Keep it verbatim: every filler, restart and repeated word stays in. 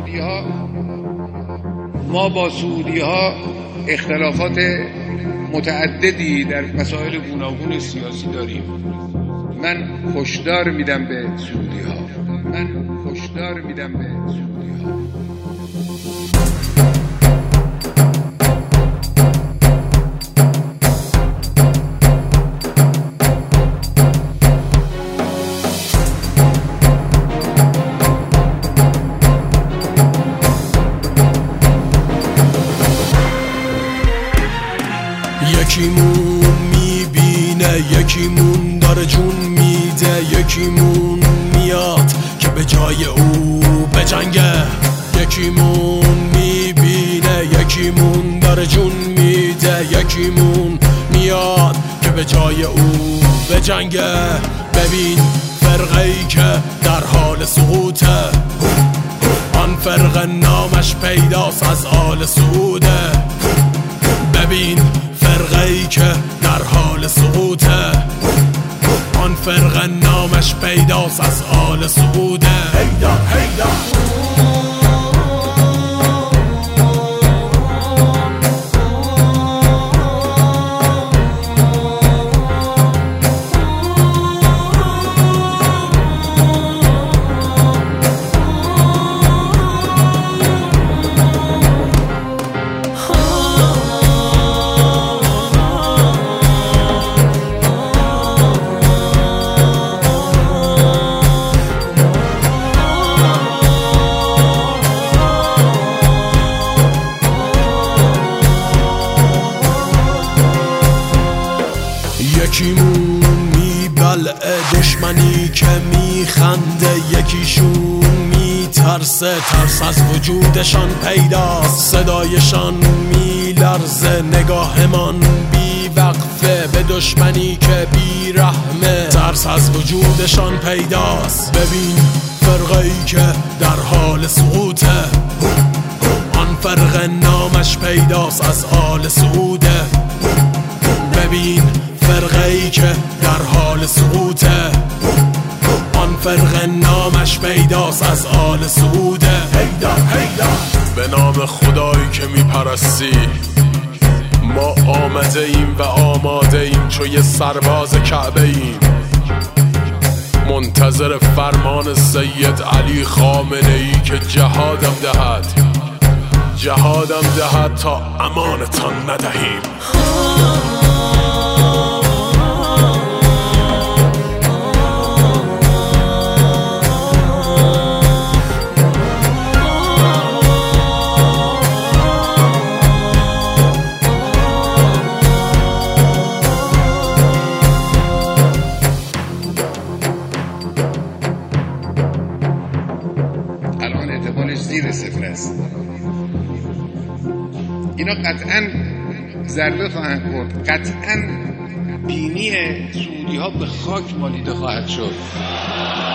سعودی ها، ما با سعودی ها اختلافات متعددی در مسائل گوناگون سیاسی داریم. من هشدار میدم به سعودی ها من هشدار میدم به سعودی ها یکیمون میبینه، یکیمون داره جون میده، یکیمون میاد که به جای او بجنگه. یکیمون میبینه، یکیمون داره جون میده، یکیمون میاد که به جای او بجنگه. ببین فرقه‌ای که در حال سقوطه، آن فرقه نامش پیداست از آل سعوده. ببین فرقه‌ای که در حال سقوطه، آن فرقه نامش پیداست از آل سعوده. هیدا هیدا یکیمون میبلعه دشمنی که میخنده، یکیشون میترسه ترس از وجودشان پیداست. صدایشان میلرزه، نگاهمان بیوقفه به دشمنی که بیرحمه، ترس از وجودشان پیداست. ببین فرقه‌ای که در حال سقوطه، آن فرقه نامش پیداست از آل سعوده. ببین فرقه‌ای که در حال سقوطه، آن فرقه نامش پیداست از آل سعوده. هیدا هیدا به نام خدایی که میپرستی، ما آمده ایم و آماده ایم چو یه سرباز کعبه ایم، منتظر فرمان سید علی خامنه ای که جهادم دهد جهادم دهد تا امانتان ندهیم. الان اعتبارش زیر صفر است. اینا قطعا ضربه خواهند خورد، قطعا بینی سعودی ها به خاک مالیده خواهد شد.